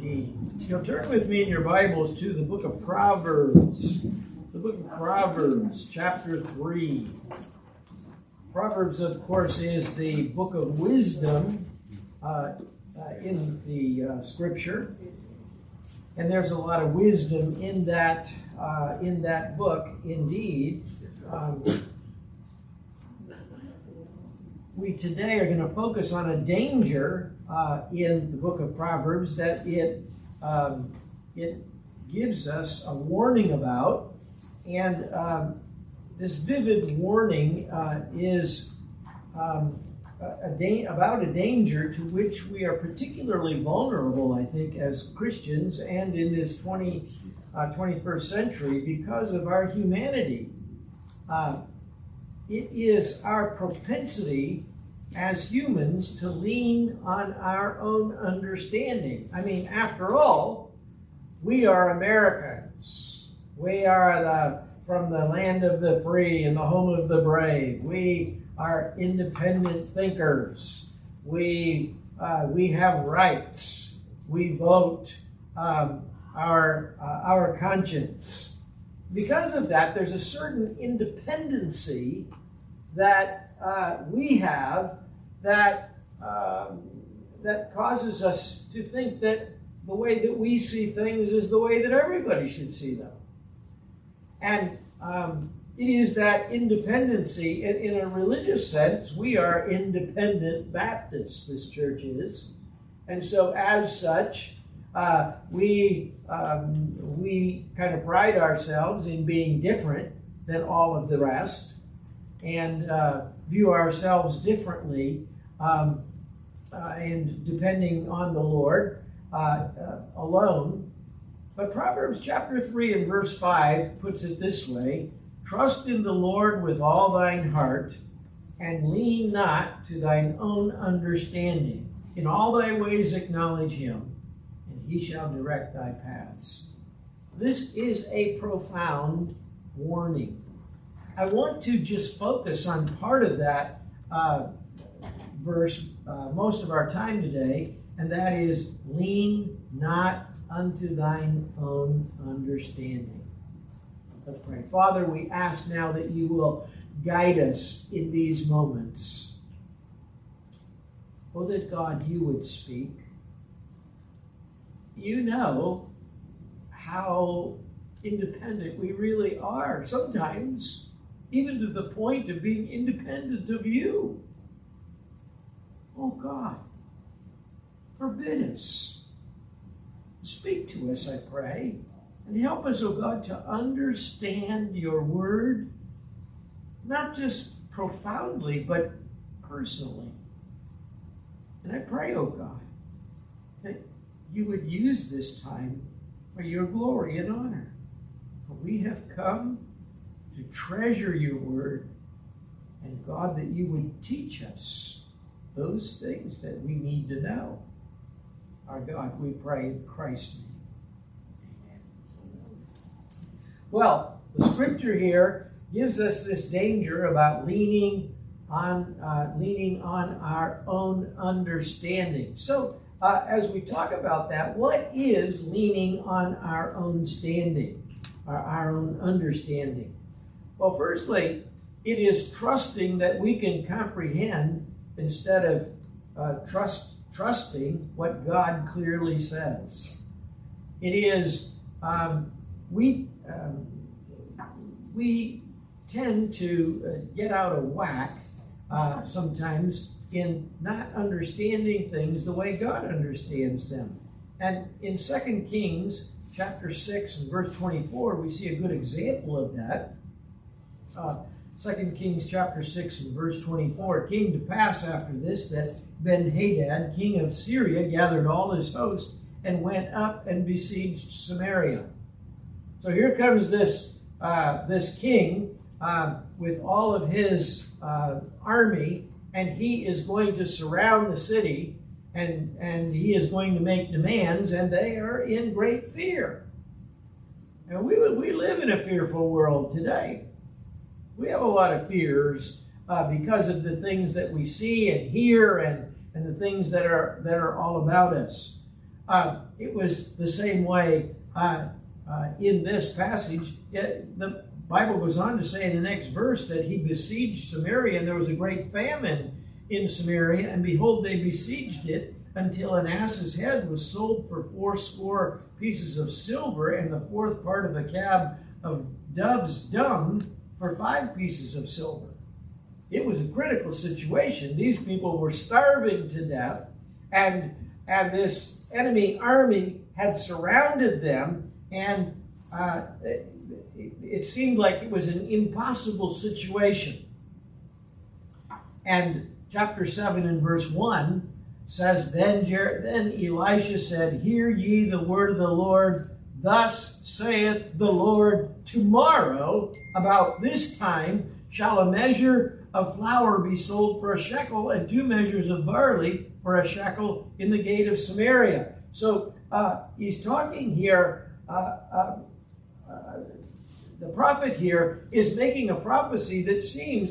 indeed. You'll turn with me in your Bibles to the book of Proverbs. The book of Proverbs, chapter 3. Proverbs, of course, is the book of wisdom in the Scripture. And there's a lot of wisdom in that book, indeed. We today are going to focus on a danger in the book of Proverbs that it gives us a warning about. And this vivid warning is about a danger to which we are particularly vulnerable, I think, as Christians and in this 21st century because of our humanity. It is our propensity as humans to lean on our own understanding. I mean, after all, we are Americans. We are from the land of the free and the home of the brave. We are independent thinkers. We have rights. We vote our conscience. Because of that, there's a certain independency that we have that causes us to think that the way that we see things is the way that everybody should see them. And it is that independency, in a religious sense, we are independent Baptists, this church is. And so as such, we kind of pride ourselves in being different than all of the rest and view ourselves differently and depending on the Lord alone. But Proverbs chapter 3 and verse 5 puts it this way: trust in the Lord with all thine heart, and lean not to thine own understanding. In all thy ways acknowledge him, and he shall direct thy paths. This is a profound warning. I want to just focus on part of that verse most of our time today, and that is, lean not unto thine own understanding. Let's pray. Father, we ask now that you will guide us in these moments. Oh, that God, you would speak. You know how independent we really are, sometimes even to the point of being independent of you. Oh God, forbid us. Speak to us, I pray, and help us, oh God, to understand your word, not just profoundly, but personally. And I pray, oh God, that you would use this time for your glory and honor. For we have come to treasure your word, and God, that you would teach us those things that we need to know. Our God, we pray in Christ's name. Amen. Well, the scripture here gives us this danger about leaning on our own understanding. So, as we talk about that, what is leaning on our own standing, our own understanding? Well, firstly, it is trusting that we can comprehend instead of trusting what God clearly says. It is, we tend to get out of whack sometimes in not understanding things the way God understands them. And in 2 Kings chapter 6 and verse 24, we see a good example of that. 2 Kings chapter 6 and verse 24, it came to pass after this that Ben-Hadad, king of Syria, gathered all his host and went up and besieged Samaria. So here comes this king with all of his army, and he is going to surround the city, and he is going to make demands, and they are in great fear. And we live in a fearful world today. We have a lot of fears because of the things that we see and hear and the things that are all about us. it was the same way in this passage. The Bible goes on to say in the next verse that he besieged Samaria, and there was a great famine in Samaria, and behold, they besieged it until an ass's head was sold for 80 pieces of silver, and the fourth part of a cab of dove's dung for 5 pieces of silver. It was a critical situation. These people were starving to death, and this enemy army had surrounded them, and it seemed like it was an impossible situation. And chapter 7 and verse 1 says, Then Elisha said, Hear ye the word of the Lord. Thus saith the Lord, Tomorrow, about this time, shall a measure of flour be sold for a shekel, and 2 measures of barley for a shekel in the gate of Samaria. So he's talking here, the prophet here is making a prophecy that seems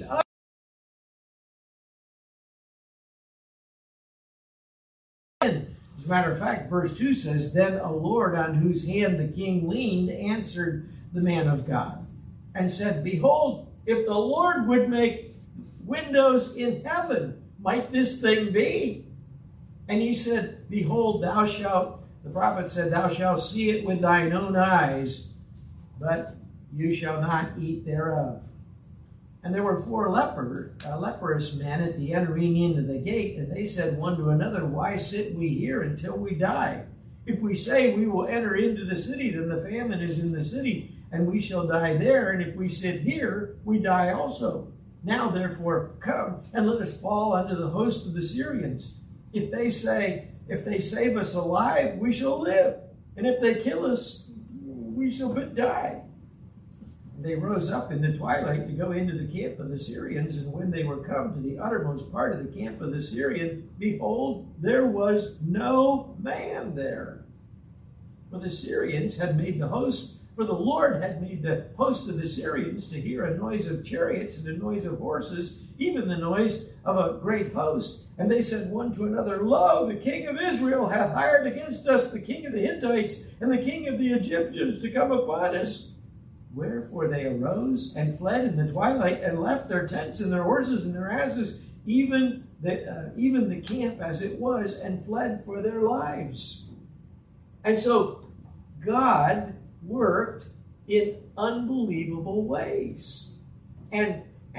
As a matter of fact, verse 2 says, Then a Lord on whose hand the king leaned answered the man of God and said, Behold, if the Lord would make windows in heaven, might this thing be? And he said, Behold, the prophet said, Thou shalt see it with thine own eyes, but you shall not eat thereof. And there were 4 leprous men at the entering into the gate, and they said one to another, Why sit we here until we die? If we say we will enter into the city, then the famine is in the city, and we shall die there. And if we sit here, we die also. Now therefore come, and let us fall unto the host of the Syrians. If they save us alive, we shall live. And if they kill us, we shall but die. They rose up in the twilight to go into the camp of the Syrians, and when they were come to the uttermost part of the camp of the Syrians, behold, there was no man there. For the Syrians had made the host, for the Lord had made the host of the Syrians to hear a noise of chariots and a noise of horses, even the noise of a great host. And they said one to another, Lo, the king of Israel hath hired against us the king of the Hittites and the king of the Egyptians to come upon us. Wherefore they arose and fled in the twilight and left their tents and their horses and their asses, even the camp as it was, and fled for their lives. And so God worked in unbelievable ways. And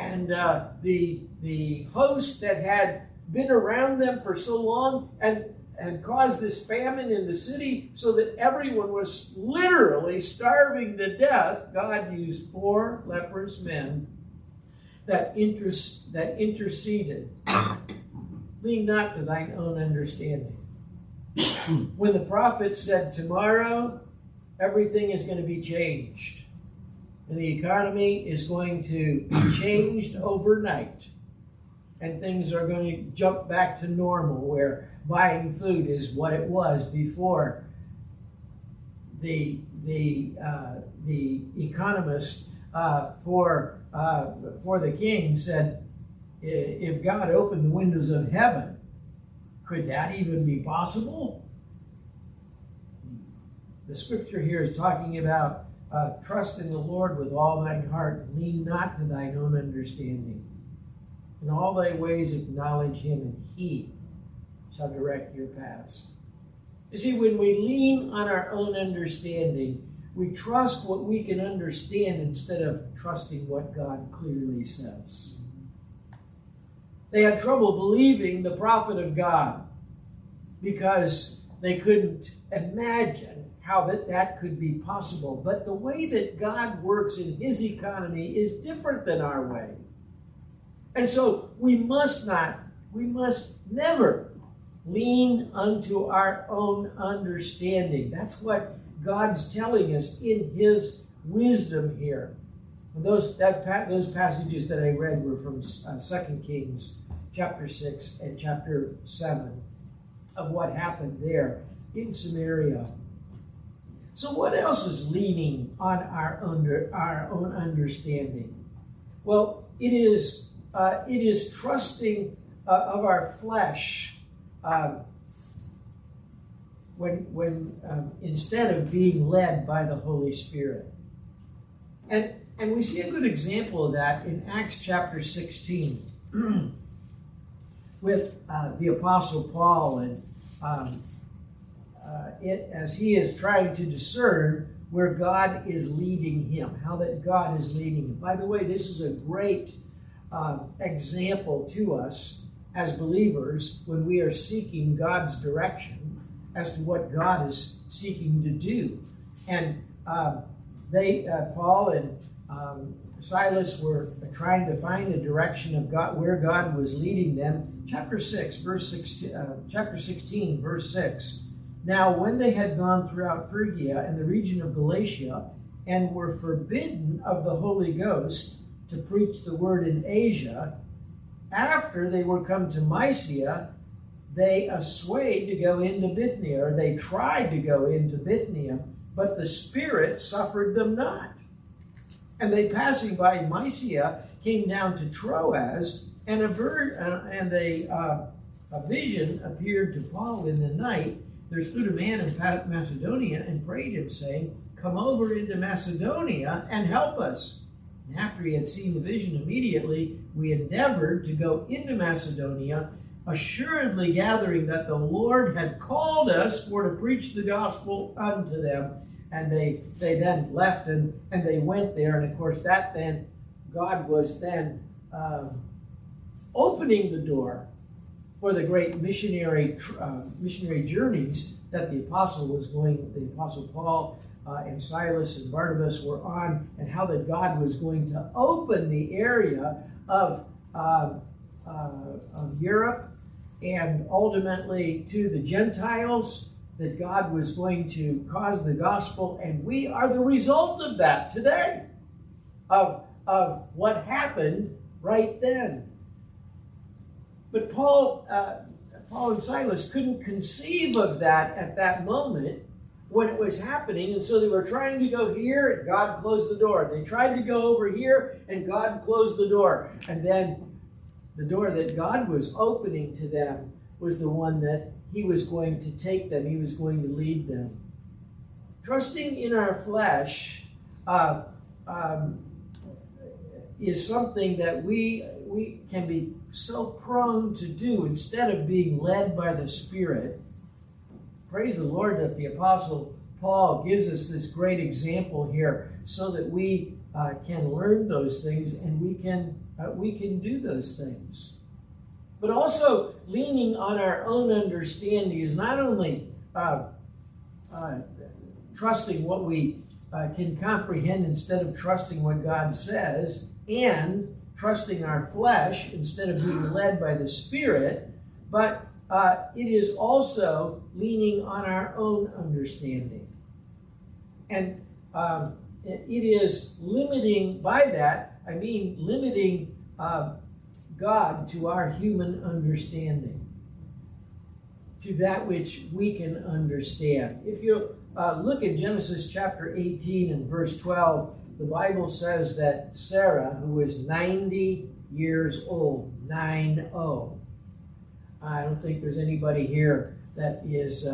the host that had been around them for so long and caused this famine in the city so that everyone was literally starving to death, God used 4 leprous men that interceded. Lean not to thine own understanding. When the prophet said, Tomorrow, everything is going to be changed. And the economy is going to be changed overnight. And things are going to jump back to normal, where buying food is what it was before. The economist for the king said, if God opened the windows of heaven, could that even be possible? The scripture here is talking about trust in the Lord with all thine heart, lean not to thine own understanding. In all thy ways acknowledge him, and he shall direct your paths. You see, when we lean on our own understanding, we trust what we can understand instead of trusting what God clearly says. They had trouble believing the prophet of God because they couldn't imagine how that could be possible. But the way that God works in his economy is different than our way. And so we must never lean unto our own understanding. That's what God's telling us in his wisdom here. Those passages that I read were from 2 Kings chapter 6 and chapter 7 of what happened there in Samaria. So what else is leaning on our own understanding? Well, it is trusting of our flesh. instead of being led by the Holy Spirit. And we see a good example of that in Acts chapter 16 with the Apostle Paul, and as he is trying to discern where God is leading him, how that God is leading him. By the way, this is a great example to us as believers when we are seeking God's direction as to what God is seeking to do. And Paul and Silas were trying to find the direction of God, where God was leading them. Chapter 16, verse 6. Now, when they had gone throughout Phrygia and the region of Galatia, and were forbidden of the Holy Ghost to preach the word in Asia, after they were come to Mysia, they assayed to go into Bithynia, or they tried to go into Bithynia, but the Spirit suffered them not. And they, passing by Mysia, came down to Troas, and a vision appeared to Paul in the night. There stood a man in Macedonia and prayed him, saying, "Come over into Macedonia and help us." And after he had seen the vision, immediately we endeavored to go into Macedonia, assuredly gathering that the Lord had called us for to preach the gospel unto them. And they then left and they went there. And of course, that then, God was then opening the door for the great missionary journeys that the Apostle Paul and Silas and Barnabas were on, and how that God was going to open the area of Europe and ultimately to the Gentiles, that God was going to cause the gospel, and we are the result of that today, of what happened right then. But Paul and Silas couldn't conceive of that at that moment when it was happening, and so they were trying to go here, and God closed the door. They tried to go over here, and God closed the door. And then the door that God was opening to them was the one that He was going to take them. He was going to lead them. Trusting in our flesh is something that we can be so prone to do instead of being led by the Spirit. Praise the Lord that the Apostle Paul gives us this great example here so that we can learn those things and we can do those things. But also, leaning on our own understanding is not only trusting what we can comprehend instead of trusting what God says, and trusting our flesh instead of being led by the Spirit, but it is also leaning on our own understanding. And it is limiting, by that, I mean limiting God to our human understanding, to that which we can understand. If you look at Genesis chapter 18 and verse 12, the Bible says that Sarah, who was 90 years old, 9-0. I don't think there's anybody here that is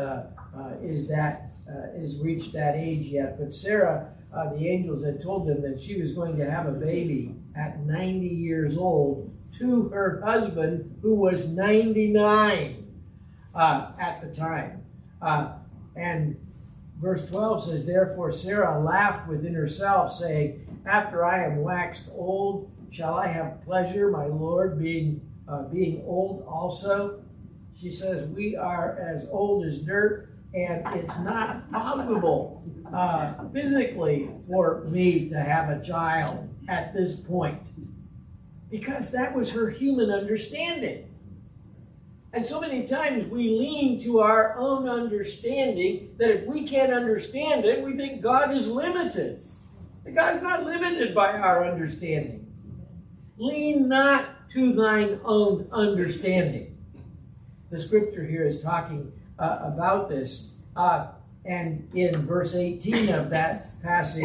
reached that age yet. But Sarah, the angels had told them that she was going to have a baby at 90 years old to her husband, who was 99 at the time. And verse 12 says, "Therefore Sarah laughed within herself, saying, After I am waxed old, shall I have pleasure, my Lord, being old also?" She says, "We are as old as dirt, and it's not possible physically for me to have a child at this point." Because that was her human understanding. And so many times we lean to our own understanding that if we can't understand it, we think God is limited. But God's not limited by our understanding. Lean not to thine own understanding. The scripture here is talking about this. And in verse 18 of that passage,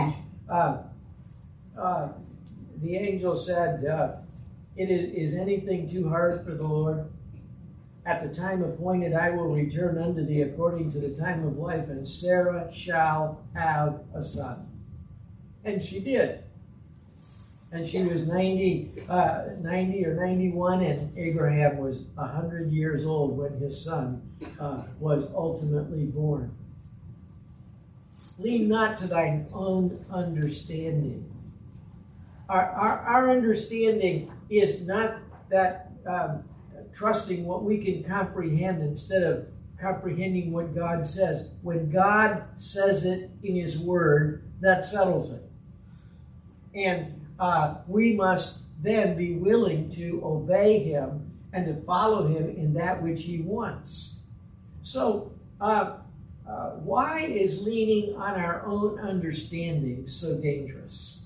the angel said, "Is anything too hard for the Lord?" At the time appointed I will return unto thee according to the time of life, and Sarah shall have a son. And she did. And she was 90 or 91, and Abraham was 100 years old when his son was ultimately born. Lean not to thine own understanding. Our understanding is not that trusting what we can comprehend instead of comprehending what God says. When God says it in His Word, that settles it. And we must then be willing to obey Him and to follow Him in that which He wants. So, why is leaning on our own understanding so dangerous?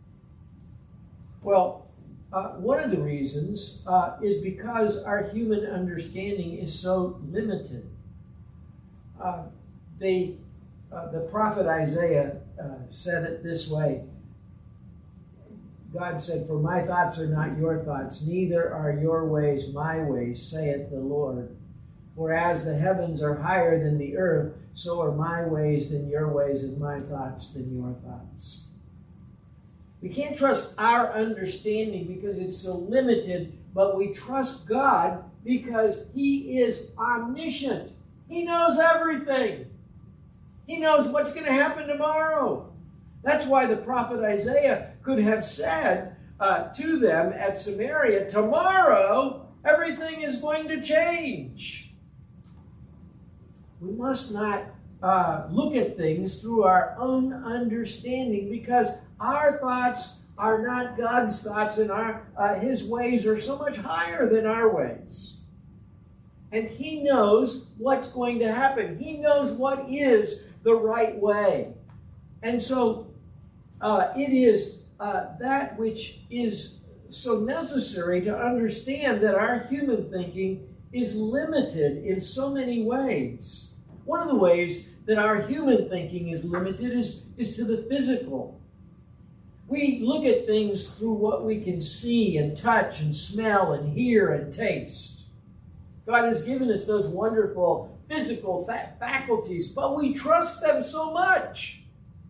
Well, one of the reasons is because our human understanding is so limited. The prophet Isaiah said it this way. God said, "For my thoughts are not your thoughts, neither are your ways my ways, saith the Lord. For as the heavens are higher than the earth, so are my ways than your ways, and my thoughts than your thoughts." We can't trust our understanding because it's so limited, but we trust God because He is omniscient. He knows everything. He knows what's going to happen tomorrow. That's why the prophet Isaiah could have said to them at Samaria, tomorrow everything is going to change. We must not look at things through our own understanding, because our thoughts are not God's thoughts, and His ways are so much higher than our ways. And He knows what's going to happen. He knows what is the right way. And so it is that which is so necessary to understand that our human thinking is limited in so many ways. One of the ways that our human thinking is limited is to the physical. We look at things through what we can see and touch and smell and hear and taste. God has given us those wonderful physical faculties, but we trust them so much.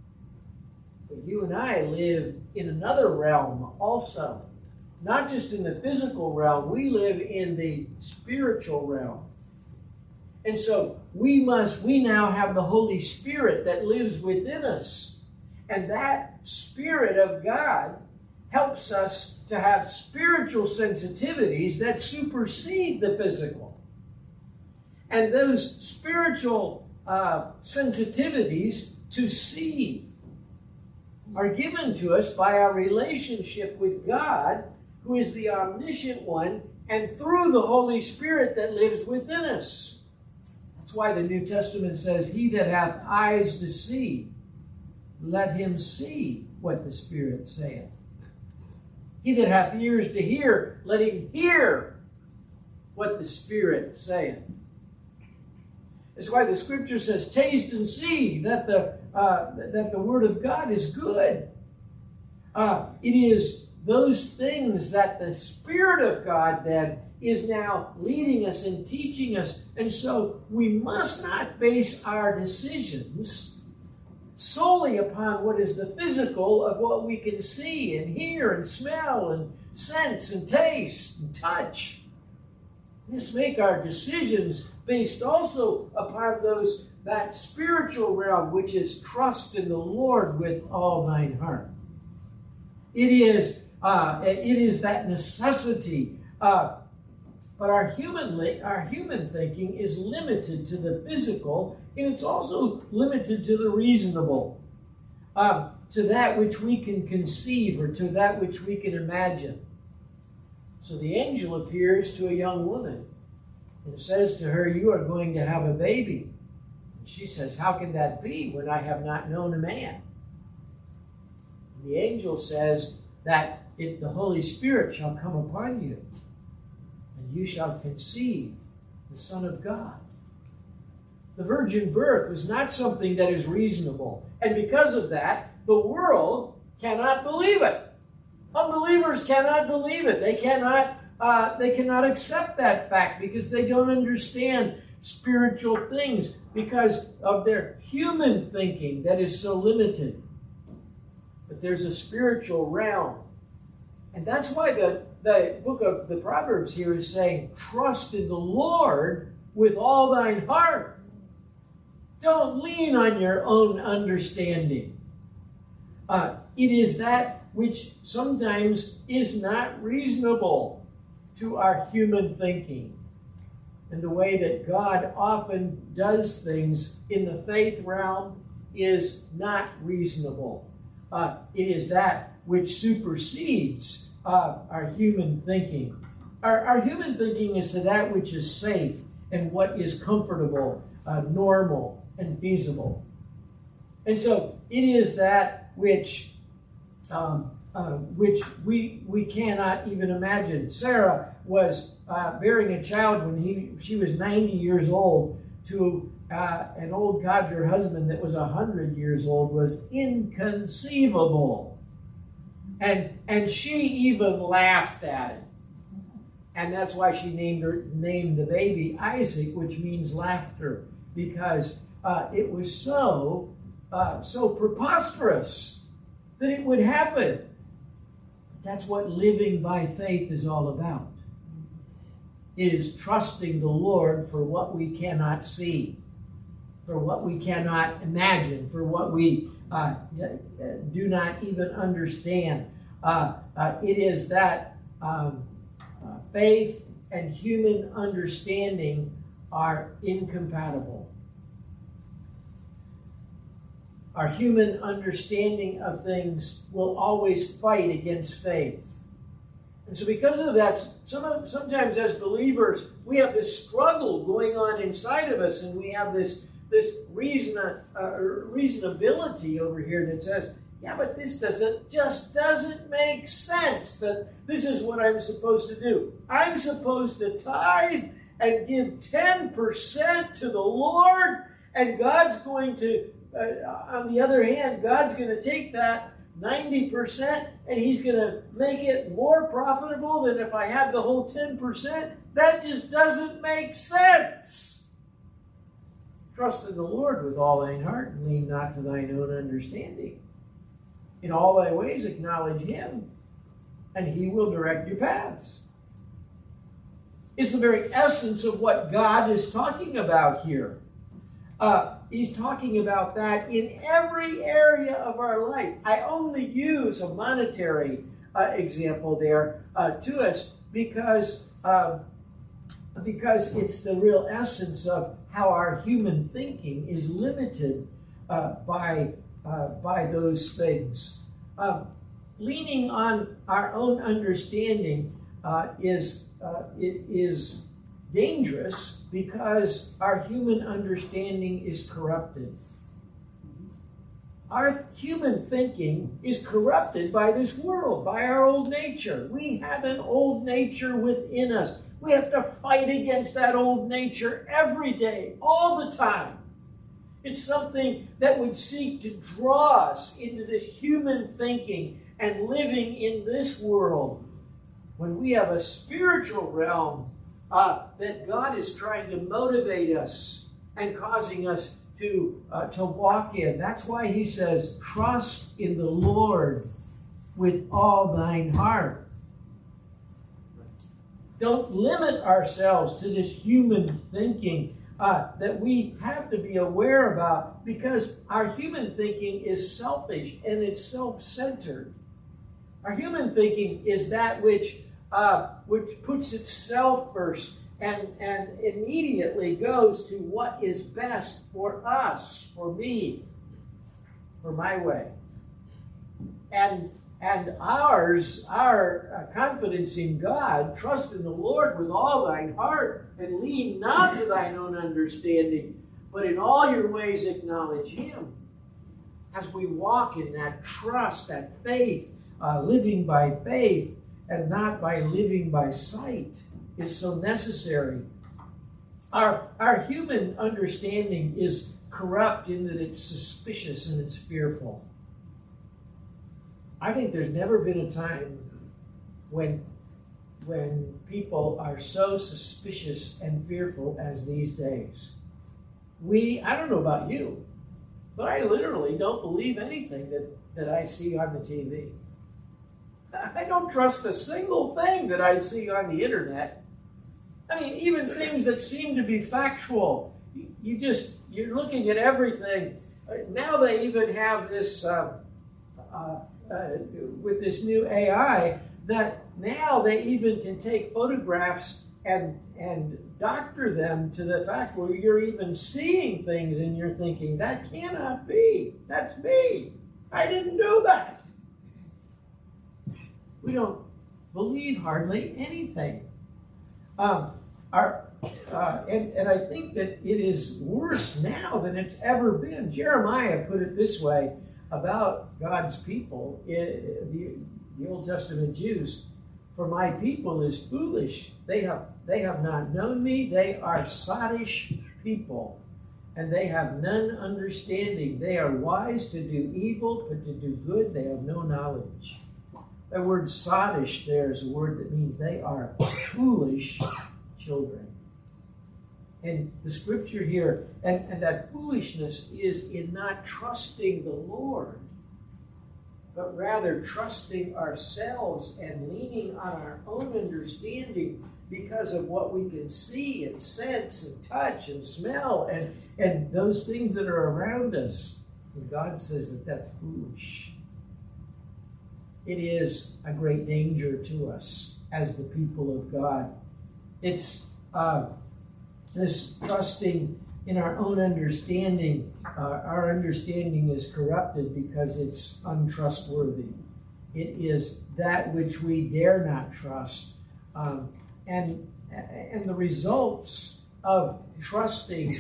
But you and I live in another realm also. Not just in the physical realm, we live in the spiritual realm. And so we now have the Holy Spirit that lives within us. And that Spirit of God helps us to have spiritual sensitivities that supersede the physical. And those spiritual sensitivities to see are given to us by our relationship with God, who is the omniscient one, and through the Holy Spirit that lives within us. That's why the New Testament says, "He that hath eyes to see, let him see what the Spirit saith. He that hath ears to hear, let him hear what the Spirit saith." That's why the Scripture says, "Taste and see that the Word of God is good." It is those things that the Spirit of God then is now leading us and teaching us. And so we must not base our decisions solely upon what is the physical of what we can see and hear and smell and sense and taste and touch. Let's make our decisions based also upon that spiritual realm, which is trust in the Lord with all thine heart. It is that necessity. But our human thinking is limited to the physical, and it's also limited to the reasonable, to that which we can conceive or to that which we can imagine. So the angel appears to a young woman and says to her, "You are going to have a baby." And she says, "How can that be when I have not known a man?" And the angel says that the Holy Spirit shall come upon you, and you shall conceive the Son of God. The virgin birth was not something that is reasonable. And because of that, the world cannot believe it. Unbelievers cannot believe it. They cannot they cannot accept that fact because they don't understand spiritual things because of their human thinking that is so limited. But there's a spiritual realm. And that's why the book of the Proverbs here is saying, trust in the Lord with all thine heart. Don't lean on your own understanding. It is that which sometimes is not reasonable to our human thinking. And the way that God often does things in the faith realm is not reasonable. It is that which supersedes our human thinking. Our human thinking is to that which is safe and what is comfortable, normal, and feasible. And so it is that which we cannot even imagine. Sarah was bearing a child when she was 90 years old to an old codger husband that was 100 years old was inconceivable. And she even laughed at it. And that's why she named the baby Isaac, which means laughter, because it was so preposterous that it would happen. That's what living by faith is all about. It is trusting the Lord for what we cannot see, for what we cannot imagine, for what we do not even understand. It is that faith and human understanding are incompatible. Our human understanding of things will always fight against faith. And so because of that, sometimes as believers, we have this struggle going on inside of us, and we have this reasonability over here that says, yeah, but this just doesn't make sense that this is what I'm supposed to do. I'm supposed to tithe and give 10% to the Lord, and God's going to, on the other hand, God's going to take that 90% and He's going to make it more profitable than if I had the whole 10%. That just doesn't make sense. Trust in the Lord with all thine heart and lean not to thine own understanding. In all thy ways acknowledge Him, and He will direct your paths. It's the very essence of what God is talking about here. He's talking about that in every area of our life. I only use a monetary example there to us because it's the real essence of how our human thinking is limited by those things. Leaning on our own understanding is dangerous because our human understanding is corrupted. Our human thinking is corrupted by this world, by our old nature. We have an old nature within us. We have to fight against that old nature every day, all the time. It's something that would seek to draw us into this human thinking and living in this world, when we have a spiritual realm that God is trying to motivate us and causing us to walk in. That's why He says, trust in the Lord with all thine heart. Don't limit ourselves to this human thinking that we have to be aware about, because our human thinking is selfish and it's self-centered. Our human thinking is that which puts itself first and immediately goes to what is best for us, for me, for my way. And our confidence in God, trust in the Lord with all thine heart, and lean not to thine own understanding, but in all your ways acknowledge Him. As we walk in that trust, that faith, living by faith and not by living by sight, is so necessary. Our human understanding is corrupt in that it's suspicious and it's fearful. I think there's never been a time when when people are so suspicious and fearful as these days. I don't know about you, but I literally don't believe anything that I see on the TV. I don't trust a single thing that I see on the internet. I mean, even things that seem to be factual. You're looking at everything. Now they even have this, with this new AI, that now they even can take photographs and doctor them to the fact where you're even seeing things and you're thinking, that cannot be. That's me. I didn't do that. We don't believe hardly anything. And I think that it is worse now than it's ever been. Jeremiah put it this way about God's people, the Old Testament Jews: "For my people is foolish. They have not known me. They are sottish people, and they have none understanding. They are wise to do evil, but to do good they have no knowledge." That word sottish there is a word that means they are foolish children. And the scripture here, and that foolishness is in not trusting the Lord, but rather trusting ourselves and leaning on our own understanding because of what we can see and sense and touch and smell and those things that are around us. And God says that that's foolish. It is a great danger to us as the people of God. It's this trusting in our own understanding. Our understanding is corrupted because it's untrustworthy. It is that which we dare not trust. And the results of trusting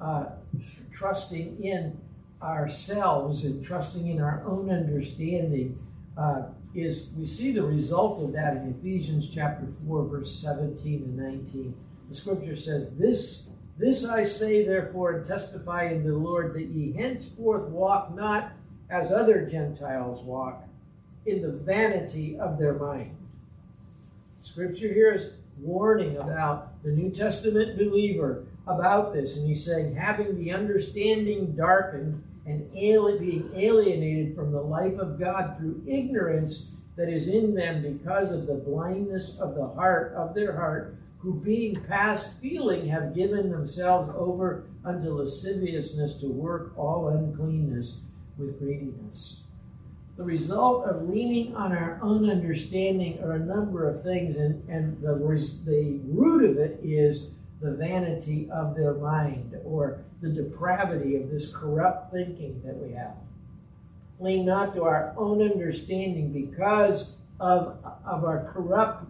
in ourselves and trusting in our own understanding is, we see the result of that in Ephesians chapter 4, verse 17 and 19. The scripture says, This I say, therefore, and testify in the Lord, that ye henceforth walk not as other Gentiles walk, in the vanity of their mind. Scripture here is warning about the New Testament believer about this. And he's saying, having the understanding darkened and being alienated from the life of God through ignorance that is in them because of the blindness of the heart, of their heart, who being past feeling have given themselves over unto lasciviousness to work all uncleanness with greediness. The result of leaning on our own understanding are a number of things, and the root of it is the vanity of their mind, or the depravity of this corrupt thinking that we have. Lean not to our own understanding because of our corrupt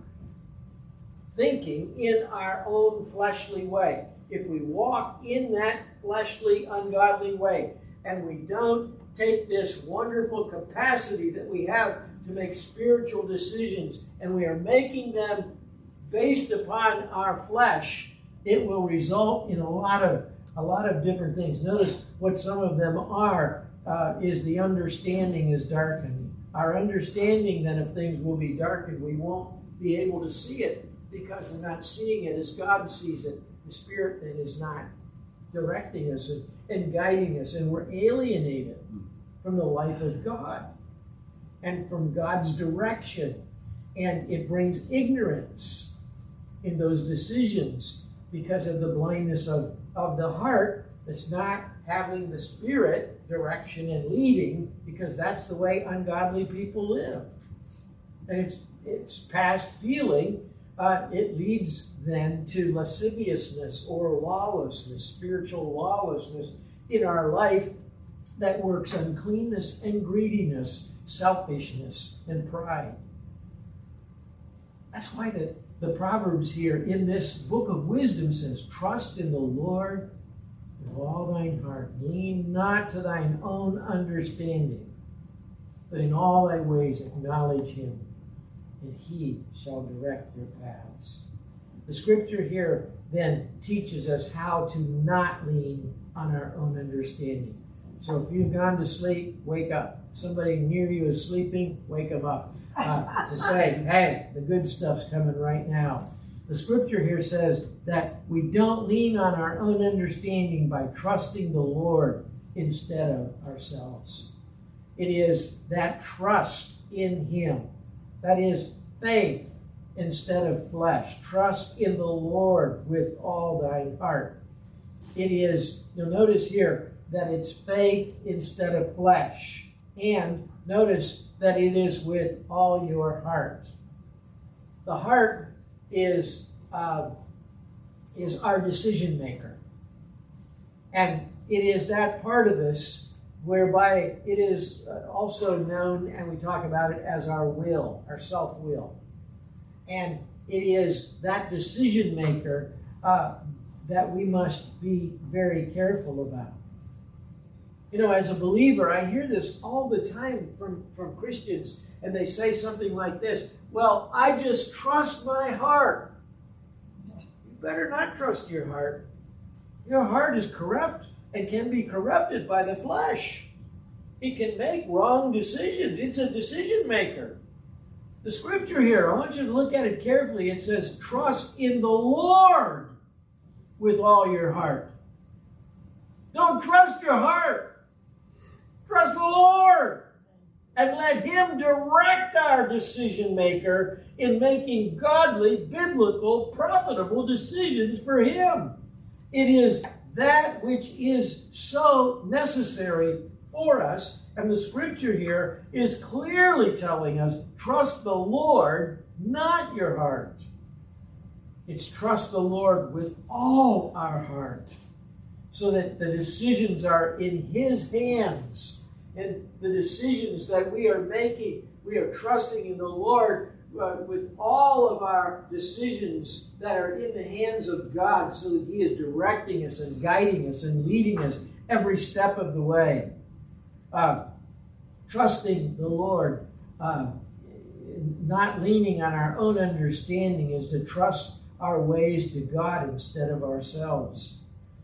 thinking in our own fleshly way. If we walk in that fleshly, ungodly way, and we don't take this wonderful capacity that we have to make spiritual decisions, and we are making them based upon our flesh, it will result in a lot of different things. Notice what some of them are, is the understanding is darkened. Our understanding then of things will be darkened. We won't be able to see it because we're not seeing it as God sees it. The Spirit then is not directing us and guiding us, and we're alienated from the life of God and from God's direction. And it brings ignorance in those decisions because of the blindness of the heart that's not having the Spirit direction and leading, because that's the way ungodly people live. And it's past feeling. It leads then to lasciviousness or lawlessness, spiritual lawlessness in our life that works uncleanness and greediness, selfishness and pride. That's why the Proverbs here in this book of wisdom says, trust in the Lord with all thine heart. Lean not to thine own understanding, but in all thy ways acknowledge him, and he shall direct your paths. The scripture here then teaches us how to not lean on our own understanding. So if you've gone to sleep, wake up. Somebody near you is sleeping, wake them up. To say, hey, the good stuff's coming right now. The scripture here says that we don't lean on our own understanding by trusting the Lord instead of ourselves. It is that trust in Him. That is faith instead of flesh. Trust in the Lord with all thine heart. It is, you'll notice here, that it's faith instead of flesh. And notice that it is with all your heart. The heart is our decision maker. And it is that part of us whereby it is also known, and we talk about it as our will, our self-will. And it is that decision maker that we must be very careful about. You know, as a believer, I hear this all the time from Christians, and they say something like this, well, I just trust my heart. You better not trust your heart. Your heart is corrupt and can be corrupted by the flesh. It can make wrong decisions. It's a decision maker. The scripture here, I want you to look at it carefully. It says, trust in the Lord with all your heart. Don't trust your heart. Trust the Lord and let Him direct our decision maker in making godly, biblical, profitable decisions for Him. It is that which is so necessary for us. And the scripture here is clearly telling us, trust the Lord, not your heart. It's trust the Lord with all our heart, so that the decisions are in His hands. And the decisions that we are making, we are trusting in the Lord with all of our decisions that are in the hands of God, so that He is directing us and guiding us and leading us every step of the way. Trusting the Lord, not leaning on our own understanding, is to trust our ways to God instead of ourselves.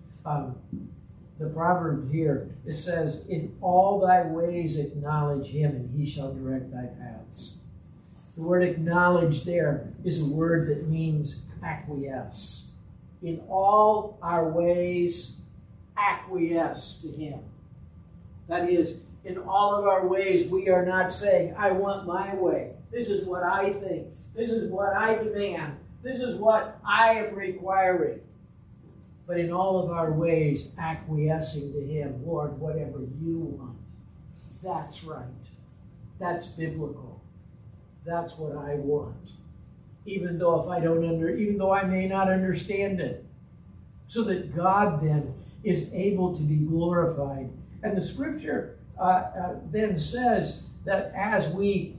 The proverb here, it says, in all thy ways acknowledge Him, and He shall direct thy paths. The word acknowledge there is a word that means acquiesce. In all our ways, acquiesce to Him. That is, in all of our ways, we are not saying, I want my way. This is what I think. This is what I demand. This is what I am requiring. But in all of our ways, acquiescing to Him, Lord, whatever you want. That's right. That's biblical. That's what I want. Even though I may not understand it. So that God then is able to be glorified. And the scripture then says that as we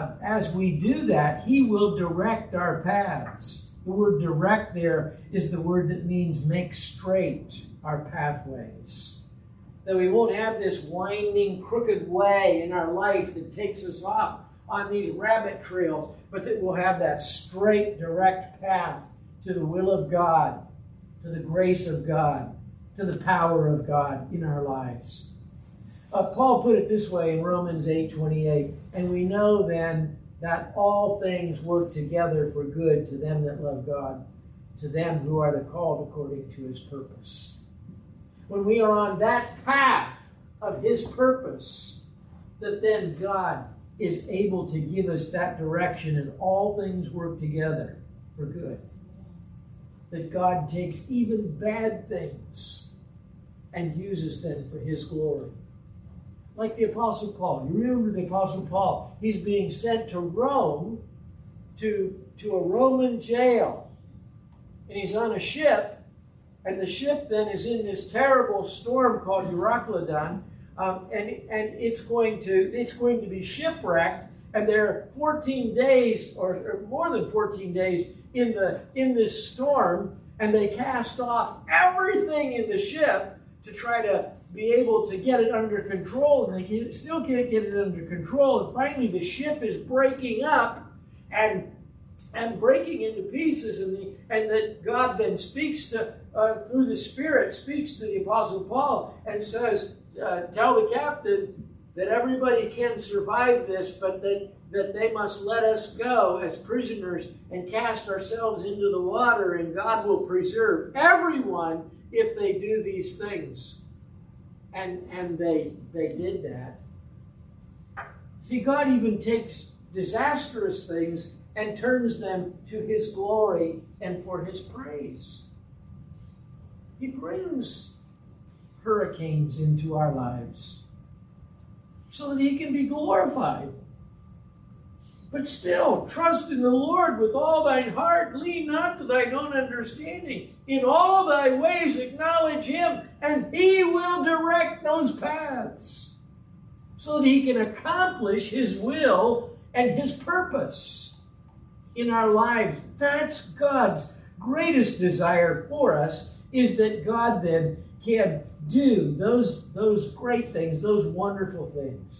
do that, He will direct our paths. The word direct there is the word that means make straight our pathways. That we won't have this winding, crooked way in our life that takes us off on these rabbit trails, but that we'll have that straight, direct path to the will of God, to the grace of God, to the power of God in our lives. Paul put it this way in Romans 8:28, and we know then that all things work together for good to them that love God, to them who are the called according to His purpose. When we are on that path of His purpose, that then God is able to give us that direction, and all things work together for good. That God takes even bad things and uses them for His glory. Like the Apostle Paul. You remember the Apostle Paul. He's being sent to Rome, to a Roman jail. And he's on a ship. And the ship then is in this terrible storm called Euroclydon. And it's going to be shipwrecked. And there are 14 days, or more than 14 days, in this storm. And they cast off everything in the ship to try to be able to get it under control, and they still can't get it under control. And finally, the ship is breaking up and breaking into pieces, and that God then speaks to through the Spirit, speaks to the Apostle Paul and says, tell the captain that everybody can survive this, but that they must let us go as prisoners and cast ourselves into the water, and God will preserve everyone if they do these things. And they did that. See, God even takes disastrous things and turns them to His glory and for His praise. He brings hurricanes into our lives so that He can be glorified. But still, trust in the Lord with all thine heart. Lean not to thine own understanding. In all thy ways acknowledge Him, and He will direct those paths so that He can accomplish His will and His purpose in our lives. That's God's greatest desire for us, is that God then can do those great things, those wonderful things.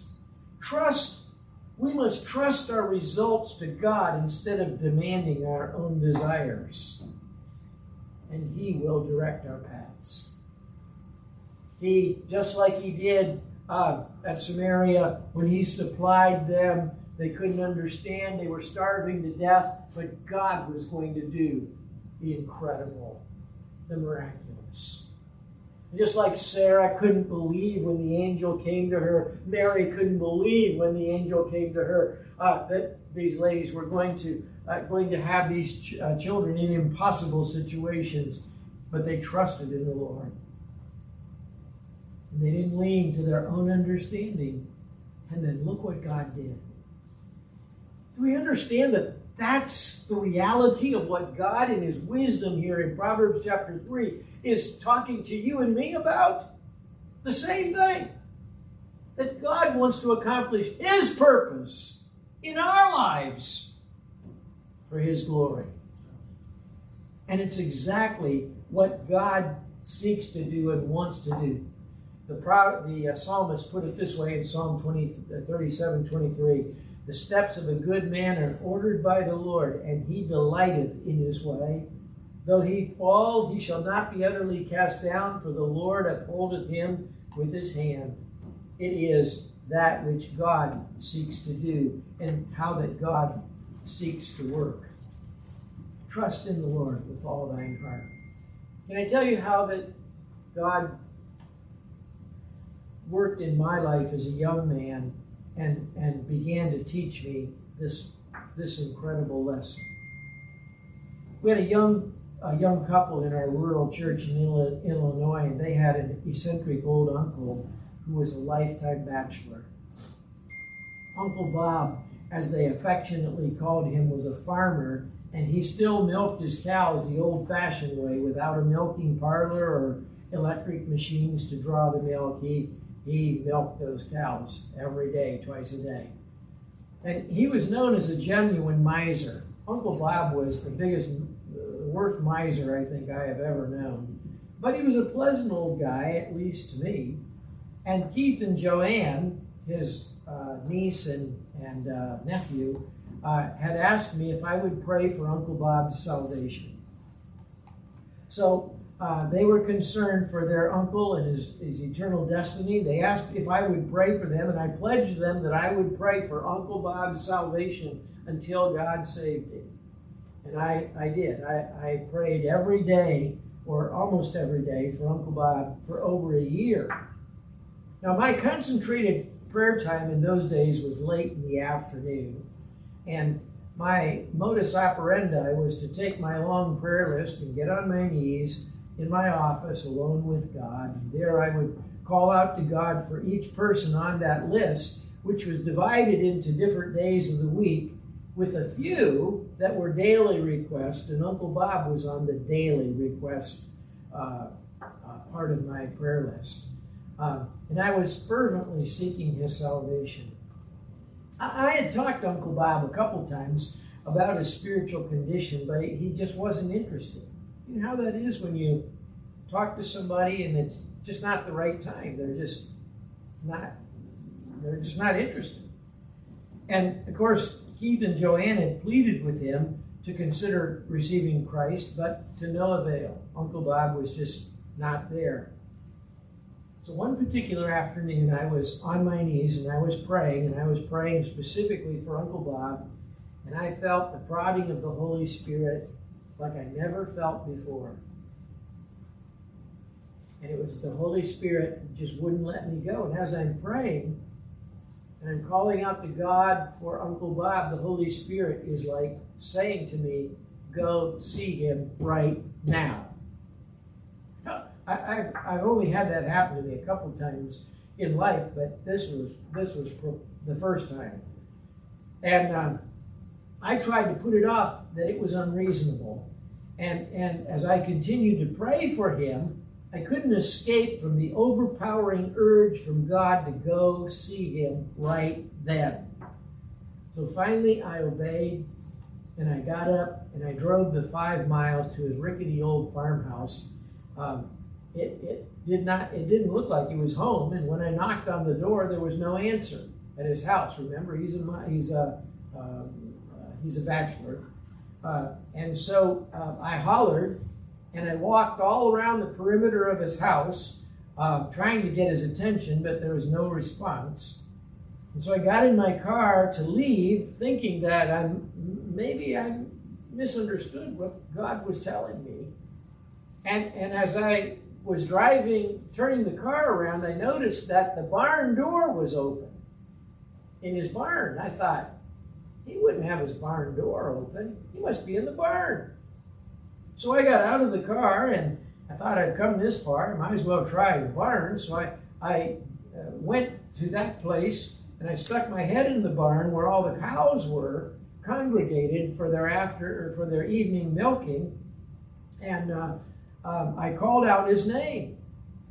We must trust our results to God instead of demanding our own desires. And He will direct our paths. He, just like He did at Samaria, when He supplied them, they couldn't understand, they were starving to death, but God was going to do the incredible, the miraculous. Just like Sarah couldn't believe when the angel came to her, Mary couldn't believe when the angel came to her that these ladies were going to have these children in impossible situations, but they trusted in the Lord. And they didn't lean to their own understanding. And then look what God did. Do we understand that that's the reality of what God in His wisdom here in Proverbs chapter 3 is talking to you and me about? The same thing. That God wants to accomplish His purpose in our lives for His glory. And it's exactly what God seeks to do and wants to do. The psalmist put it this way in Psalm 37:23. The steps of a good man are ordered by the Lord, and He delighteth in His way. Though he fall, he shall not be utterly cast down, for the Lord upholdeth him with His hand. It is that which God seeks to do, and how that God seeks to work. Trust in the Lord with all thine heart. Can I tell you how that God worked in my life as a young man and began to teach me this incredible lesson? We had a young couple in our rural church in Illinois, and they had an eccentric old uncle who was a lifetime bachelor. Uncle Bob, as they affectionately called him, was a farmer, and he still milked his cows the old-fashioned way, without a milking parlor or electric machines to draw the milk. He milked those cows every day, twice a day. And he was known as a genuine miser. Uncle Bob was the worst miser I think I have ever known. But he was a pleasant old guy, at least to me. And Keith and Joanne, his niece and nephew, had asked me if I would pray for Uncle Bob's salvation. So they were concerned for their uncle and his eternal destiny. They asked if I would pray for them, and I pledged them that I would pray for Uncle Bob's salvation until God saved him. And I did. I prayed every day, or almost every day, for Uncle Bob for over a year. Now, my concentrated prayer time in those days was late in the afternoon. And my modus operandi was to take my long prayer list and get on my knees in my office alone with God. And there I would call out to God for each person on that list, which was divided into different days of the week, with a few that were daily requests, and Uncle Bob was on the daily request part of my prayer list. And I was fervently seeking his salvation. I had talked to Uncle Bob a couple times about his spiritual condition, but he just wasn't interested. You know how that is when you talk to somebody and it's just not the right time. They're just not interested. And of course, Keith and Joanne had pleaded with him to consider receiving Christ, but to no avail. Uncle Bob was just not there. So one particular afternoon, I was on my knees and I was praying specifically for Uncle Bob, and I felt the prodding of the Holy Spirit like I never felt before. And it was the Holy Spirit that just wouldn't let me go. And as I'm praying, and I'm calling out to God for Uncle Bob, the Holy Spirit is like saying to me, go see him right now. I've only had that happen to me a couple times in life, but this was the first time. And I tried to put it off that it was unreasonable. And as I continued to pray for him, I couldn't escape from the overpowering urge from God to go see him right then. So finally I obeyed, and I got up and I drove the 5 miles to his rickety old farmhouse. It didn't look like he was home, and when I knocked on the door, there was no answer at his house. Remember, he's a bachelor, and so I hollered. And I walked all around the perimeter of his house, trying to get his attention, but there was no response. And so I got in my car to leave, thinking that maybe I misunderstood what God was telling me. And as I was driving, turning the car around, I noticed that the barn door was open in his barn. I thought, he wouldn't have his barn door open. He must be in the barn. So I got out of the car, and I thought I'd come this far. I might as well try the barn. So I went to that place, and I stuck my head in the barn where all the cows were congregated for their evening milking. And I called out his name.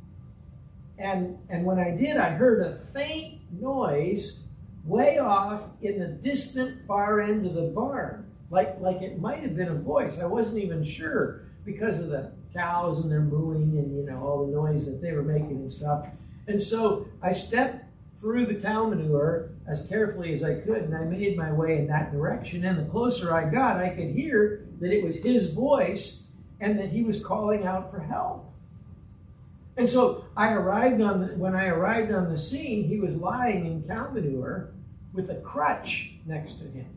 And when I did, I heard a faint noise way off in the distant far end of the barn. Like it might have been a voice. I wasn't even sure because of the cows and their mooing and, all the noise that they were making and stuff. And so I stepped through the cow manure as carefully as I could, and I made my way in that direction. And the closer I got, I could hear that it was his voice and that he was calling out for help. And so when I arrived on the scene, he was lying in cow manure with a crutch next to him.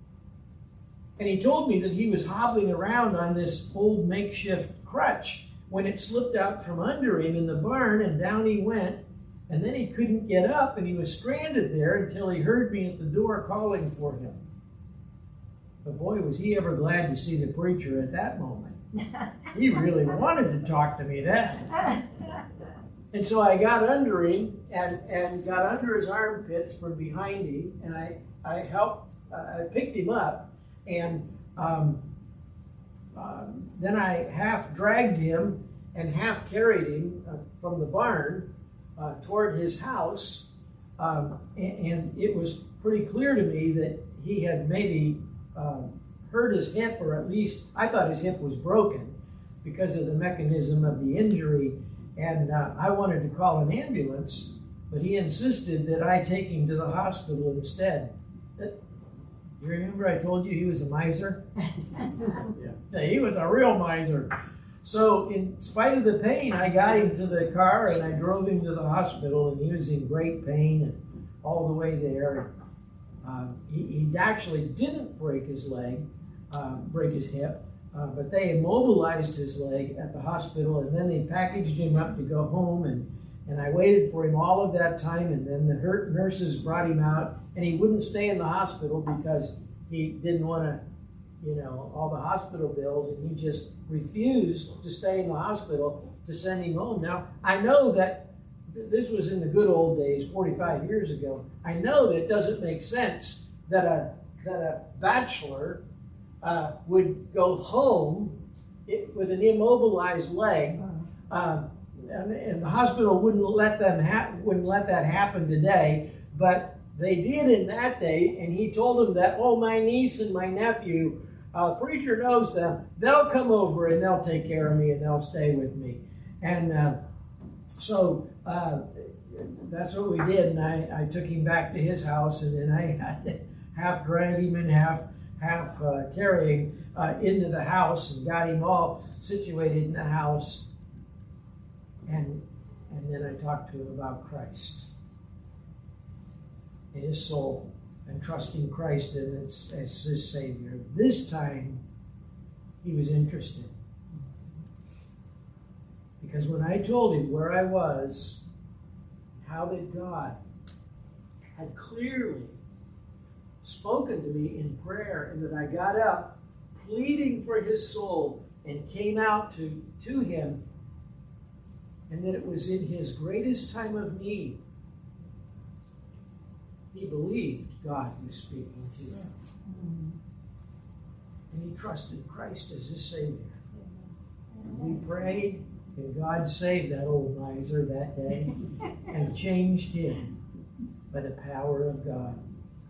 And he told me that he was hobbling around on this old makeshift crutch when it slipped out from under him in the barn, and down he went. And then he couldn't get up, and he was stranded there until he heard me at the door calling for him. But boy, was he ever glad to see the preacher at that moment. He really wanted to talk to me then. And so I got under him and got under his armpits from behind him, and I picked him up. And then I half dragged him and half carried him from the barn toward his house. And it was pretty clear to me that he had maybe hurt his hip, or at least I thought his hip was broken because of the mechanism of the injury. And I wanted to call an ambulance, but he insisted that I take him to the hospital instead. You remember I told you he was a miser? Yeah, he was a real miser. So in spite of the pain, I got him to the car and I drove him to the hospital, and he was in great pain and all the way there. He actually didn't break his hip, but they immobilized his leg at the hospital, and then they packaged him up to go home, and I waited for him all of that time, and then the nurses brought him out, and he wouldn't stay in the hospital because he didn't want to, all the hospital bills, and he just refused to stay in the hospital to send him home. Now, I know that this was in the good old days, 45 years ago. I know that it doesn't make sense that a bachelor would go home with an immobilized leg, and the hospital wouldn't let that happen today, but they did in that day. And he told them that, my niece and my nephew, preacher knows them. They'll come over and they'll take care of me and they'll stay with me. And so that's what we did. And I took him back to his house, and then I had to half drag him and half carrying into the house and got him all situated in the house. And then I talked to him about Christ in his soul and trusting Christ as his Savior. This time, he was interested. Because when I told him where I was, how that God had clearly spoken to me in prayer, and that I got up pleading for his soul and came out to him, and that it was in his greatest time of need, he believed God was speaking to him. And he trusted Christ as his Savior. And we prayed, and God saved that old miser that day and changed him by the power of God.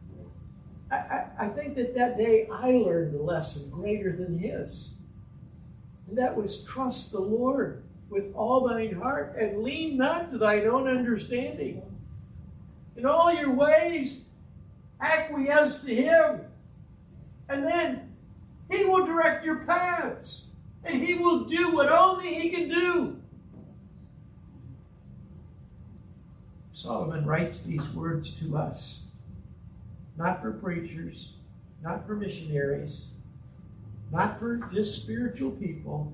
I think that day I learned a lesson greater than his. And that was trust the Lord with all thine heart and lean not to thine own understanding. In all your ways, acquiesce to him. And then he will direct your paths. And he will do what only he can do. Solomon writes these words to us. Not for preachers, not for missionaries, not for just spiritual people.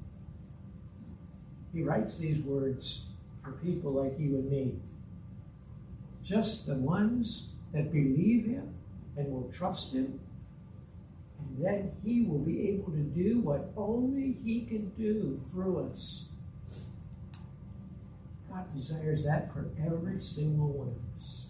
He writes these words for people like you and me. Just the ones that believe him and will trust him. And then he will be able to do what only he can do through us. God desires that for every single one of us.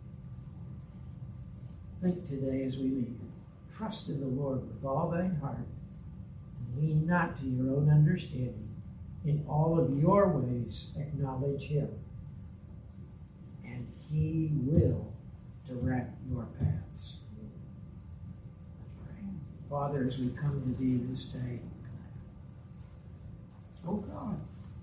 Think today as we leave. Trust in the Lord with all thine heart, and lean not to your own understanding. In all of your ways acknowledge him, and he will direct your paths. Let's pray. Father, as we come to thee this day, oh God,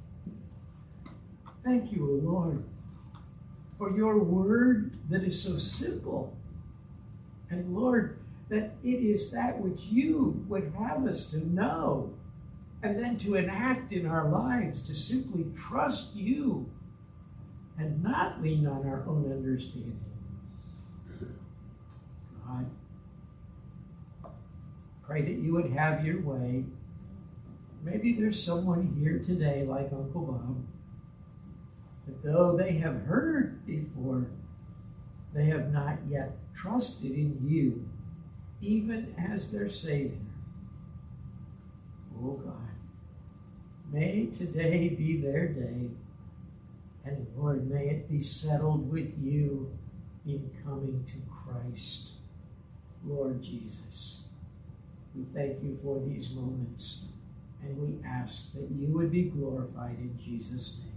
thank you, O Lord, for your word that is so simple. And Lord, that it is that which you would have us to know and then to enact in our lives, to simply trust you and not lean on our own understanding. God, pray that you would have your way. Maybe there's someone here today like Uncle Bob, that though they have heard before, they have not yet trusted in you, even as their Savior. Oh God, may today be their day, and Lord, may it be settled with you in coming to Christ. Lord Jesus, we thank you for these moments, and we ask that you would be glorified in Jesus' name.